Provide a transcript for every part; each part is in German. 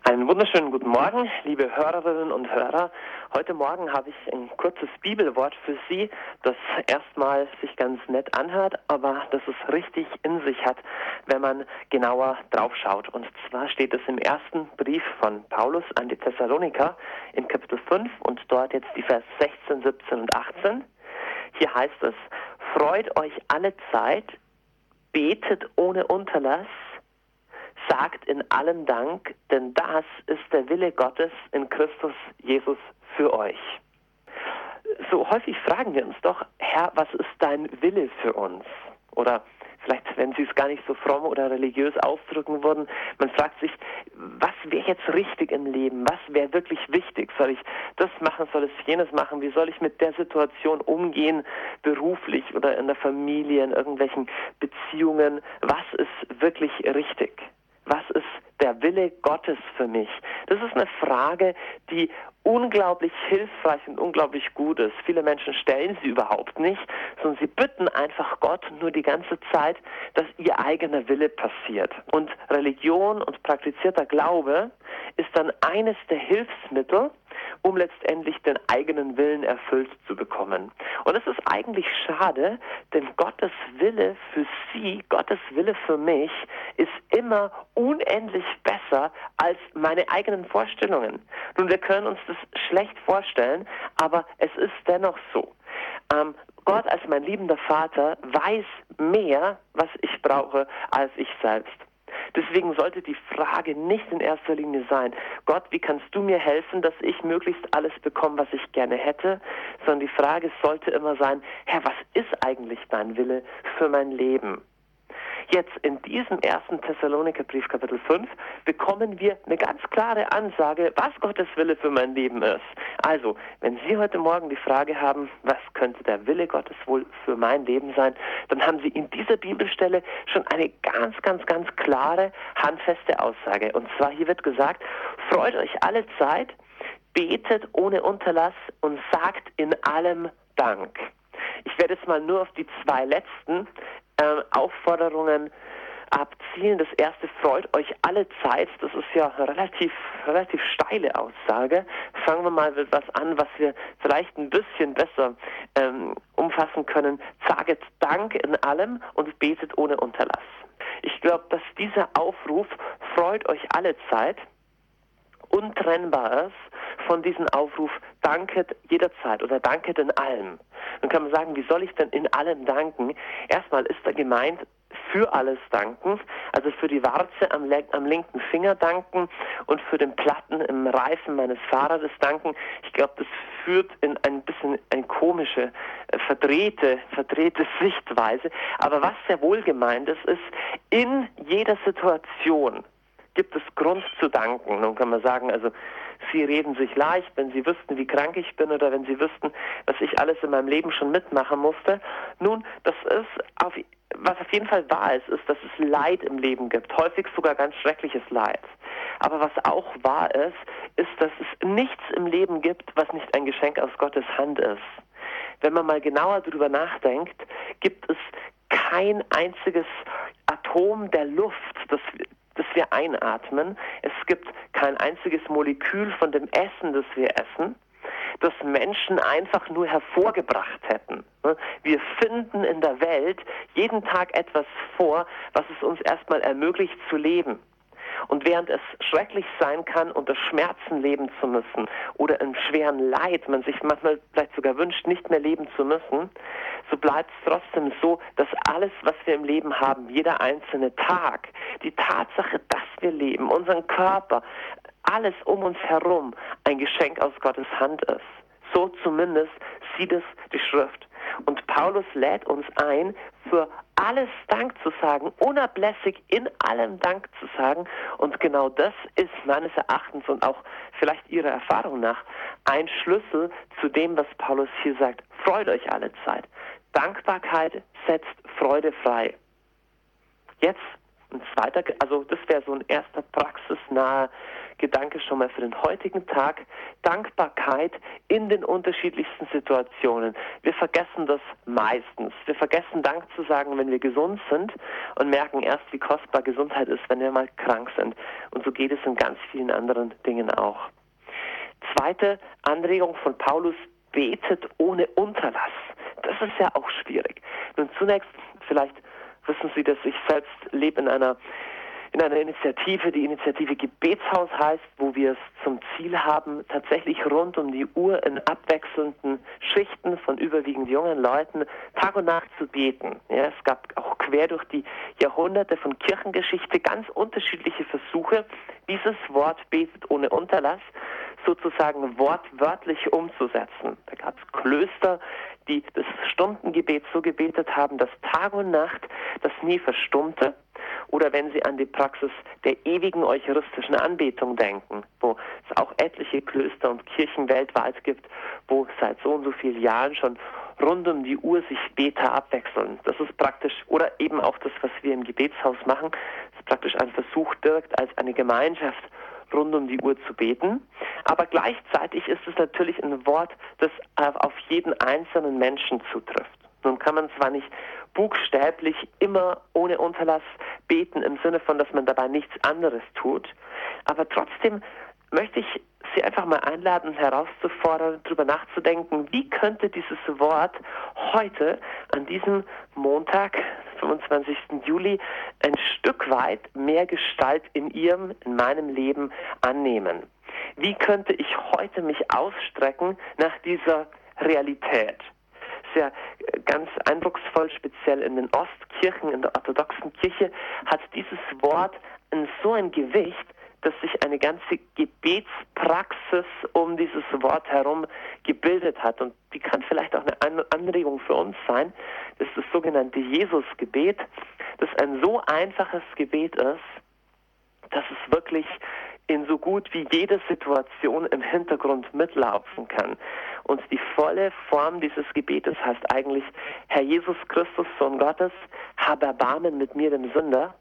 Einen wunderschönen guten Morgen, liebe Hörerinnen und Hörer. Heute Morgen habe ich ein kurzes Bibelwort für Sie, das erstmal sich ganz nett anhört, aber das es richtig in sich hat, wenn man genauer draufschaut. Und zwar steht es im ersten Brief von Paulus an die Thessaloniker in Kapitel 5 und dort jetzt die Vers 16, 17 und 18. Hier heißt es: Freut euch alle Zeit, betet ohne Unterlass, sagt in allem Dank, denn das ist der Wille Gottes in Christus Jesus für euch. So häufig fragen wir uns doch: Herr, was ist dein Wille für uns? Oder vielleicht, wenn Sie es gar nicht so fromm oder religiös ausdrücken würden, man fragt sich, was wäre jetzt richtig im Leben? Was wäre wirklich wichtig? Soll ich das machen? Soll ich jenes machen? Wie soll ich mit der Situation umgehen, beruflich oder in der Familie, in irgendwelchen Beziehungen? Was ist wirklich richtig? Was ist der Wille Gottes für mich? Das ist eine Frage, die unglaublich hilfreich und unglaublich gut ist. Viele Menschen stellen sie überhaupt nicht, sondern sie bitten einfach Gott nur die ganze Zeit, dass ihr eigener Wille passiert. Und Religion und praktizierter Glaube ist dann eines der Hilfsmittel, um letztendlich den eigenen Willen erfüllt zu bekommen. Und es ist eigentlich schade, denn Gottes Wille für Sie, Gottes Wille für mich, ist immer unendlich besser als meine eigenen Vorstellungen. Nun, wir können uns das schlecht vorstellen, aber es ist dennoch so. Gott als mein liebender Vater weiß mehr, was ich brauche, als ich selbst. Deswegen sollte die Frage nicht in erster Linie sein: Gott, wie kannst du mir helfen, dass ich möglichst alles bekomme, was ich gerne hätte? Sondern die Frage sollte immer sein: Herr, was ist eigentlich dein Wille für mein Leben? Jetzt in diesem ersten Thessalonikerbrief, Kapitel 5, bekommen wir eine ganz klare Ansage, was Gottes Wille für mein Leben ist. Also, wenn Sie heute Morgen die Frage haben, was könnte der Wille Gottes wohl für mein Leben sein, dann haben Sie in dieser Bibelstelle schon eine ganz klare, handfeste Aussage. Und zwar hier wird gesagt: Freut euch alle Zeit, betet ohne Unterlass und sagt in allem Dank. Ich werde jetzt mal nur auf die zwei letzten Aufforderungen abzielen. Das erste: freut euch alle Zeit. Das ist ja eine relativ steile Aussage. Fangen wir mal mit was an, was wir vielleicht ein bisschen besser umfassen können. Saget Dank in allem und betet ohne Unterlass. Ich glaube, dass dieser Aufruf, freut euch alle Zeit, untrennbar ist von diesem Aufruf, danket jederzeit oder danket in allem. Dann kann man sagen, wie soll ich denn in allem danken? Erstmal ist da gemeint, für alles danken, also für die Warze am linken Finger danken und für den Platten im Reifen meines Fahrrades danken. Ich glaube, das führt in ein bisschen eine komische, verdrehte Sichtweise. Aber was sehr wohl gemeint ist, in jeder Situation gibt es Grund zu danken. Nun kann man sagen, also Sie reden sich leicht, wenn Sie wüssten, wie krank ich bin oder wenn Sie wüssten, was ich alles in meinem Leben schon mitmachen musste. Nun, was auf jeden Fall wahr ist, dass es Leid im Leben gibt, häufig sogar ganz schreckliches Leid. Aber was auch wahr ist, dass es nichts im Leben gibt, was nicht ein Geschenk aus Gottes Hand ist. Wenn man mal genauer darüber nachdenkt, gibt es kein einziges Atom der Luft, das wir einatmen. Es gibt kein einziges Molekül von dem Essen, das wir essen, das Menschen einfach nur hervorgebracht hätten. Wir finden in der Welt jeden Tag etwas vor, was es uns erstmal ermöglicht zu leben. Und während es schrecklich sein kann, unter Schmerzen leben zu müssen oder in schweren Leid, man sich manchmal vielleicht sogar wünscht, nicht mehr leben zu müssen, so bleibt es trotzdem so, dass alles, was wir im Leben haben, jeder einzelne Tag, die Tatsache, dass wir leben, unseren Körper, alles um uns herum ein Geschenk aus Gottes Hand ist. So zumindest sieht es die Schrift. Und Paulus lädt uns ein, für alles Dank zu sagen, unablässig in allem Dank zu sagen. Und genau das ist meines Erachtens und auch vielleicht Ihrer Erfahrung nach ein Schlüssel zu dem, was Paulus hier sagt. Freut euch alle Zeit. Dankbarkeit setzt Freude frei. Jetzt ein zweiter, also das wäre so ein erster praxisnaher Gedanke schon mal für den heutigen Tag. Dankbarkeit in den unterschiedlichsten Situationen. Wir vergessen das meistens. Wir vergessen Dank zu sagen, wenn wir gesund sind und merken erst, wie kostbar Gesundheit ist, wenn wir mal krank sind. Und so geht es in ganz vielen anderen Dingen auch. Zweite Anregung von Paulus: betet ohne Unterlass. Das ist ja auch schwierig. Nun zunächst, vielleicht wissen Sie, dass ich selbst lebe in einer Initiative, die Initiative Gebetshaus heißt, wo wir es zum Ziel haben, tatsächlich rund um die Uhr in abwechselnden Schichten von überwiegend jungen Leuten Tag und Nacht zu beten. Ja, es gab auch quer durch die Jahrhunderte von Kirchengeschichte ganz unterschiedliche Versuche, dieses Wort betet ohne Unterlass sozusagen wortwörtlich umzusetzen. Da gab es Klöster, die das Stundengebet so gebetet haben, dass Tag und Nacht das nie verstummte. Oder wenn Sie an die Praxis der ewigen eucharistischen Anbetung denken, wo es auch etliche Klöster und Kirchen weltweit gibt, wo seit so und so vielen Jahren schon rund um die Uhr sich Beter abwechseln. Das ist praktisch, oder eben auch das, was wir im Gebetshaus machen, ist praktisch ein Versuch, direkt als eine Gemeinschaft rund um die Uhr zu beten. Aber gleichzeitig ist es natürlich ein Wort, das auf jeden einzelnen Menschen zutrifft. Nun kann man zwar nicht buchstäblich immer ohne Unterlass beten, im Sinne von, dass man dabei nichts anderes tut, aber trotzdem möchte ich Sie einfach mal einladen, herauszufordern, darüber nachzudenken, wie könnte dieses Wort heute, an diesem Montag, 25. Juli, ein Stück weit mehr Gestalt in Ihrem, in meinem Leben annehmen. Wie könnte ich heute mich ausstrecken nach dieser Realität? Sehr ganz eindrucksvoll, speziell in den Ostkirchen, in der orthodoxen Kirche, hat dieses Wort so ein Gewicht, dass sich eine ganze Gebetspraxis um dieses Wort herum gebildet hat. Und die kann vielleicht auch eine Anregung für uns sein. Das ist das sogenannte Jesusgebet, das ein so einfaches Gebet ist, dass es wirklich in so gut wie jeder Situation im Hintergrund mitlaufen kann. Und die volle Form dieses Gebetes heißt eigentlich: Herr Jesus Christus, Sohn Gottes, hab Erbarmen mit mir, dem Sünder.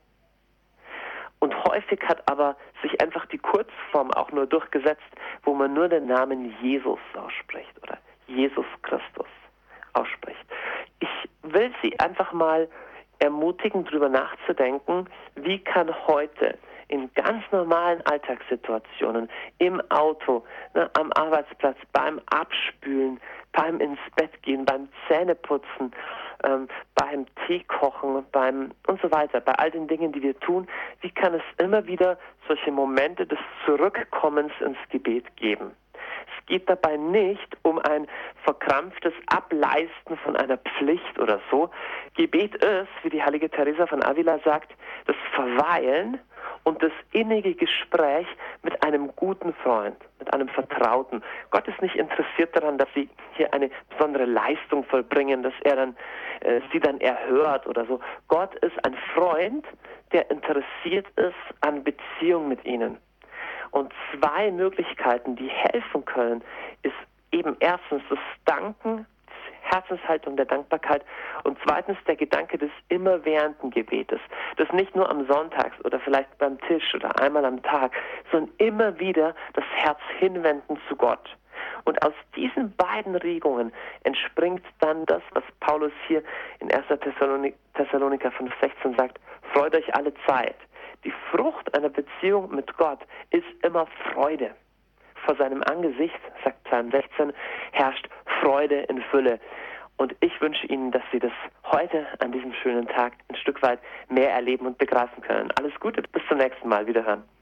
Und häufig hat aber sich einfach die Kurzform auch nur durchgesetzt, wo man nur den Namen Jesus ausspricht oder Jesus Christus ausspricht. Ich will Sie einfach mal ermutigen, darüber nachzudenken, wie kann heute in ganz normalen Alltagssituationen, im Auto, am Arbeitsplatz, beim Abspülen, beim ins Bett gehen, beim Zähneputzen, beim Tee kochen, und so weiter, bei all den Dingen, die wir tun, wie kann es immer wieder solche Momente des Zurückkommens ins Gebet geben? Es geht dabei nicht um ein verkrampftes Ableisten von einer Pflicht oder so. Gebet ist, wie die heilige Teresa von Avila sagt, das Verweilen und das innige Gespräch mit einem guten Freund, mit einem Vertrauten. Gott ist nicht interessiert daran, dass Sie hier eine besondere Leistung vollbringen, dass er dann Sie dann erhört oder so. Gott ist ein Freund, der interessiert ist an Beziehung mit Ihnen. Und zwei Möglichkeiten, die helfen können, ist eben erstens das Danken, die Herzenshaltung der Dankbarkeit, und zweitens der Gedanke des immerwährenden Gebetes. Das nicht nur am Sonntag oder vielleicht beim Tisch oder einmal am Tag, sondern immer wieder das Herz hinwenden zu Gott. Und aus diesen beiden Regungen entspringt dann das, was Paulus hier in 1. Thessaloniker 5,16 sagt: Freut euch alle Zeit. Die Frucht einer Beziehung mit Gott ist immer Freude. Vor seinem Angesicht, sagt Psalm 16, herrscht Freude in Fülle. Und ich wünsche Ihnen, dass Sie das heute an diesem schönen Tag ein Stück weit mehr erleben und begreifen können. Alles Gute, bis zum nächsten Mal. Wiederhören.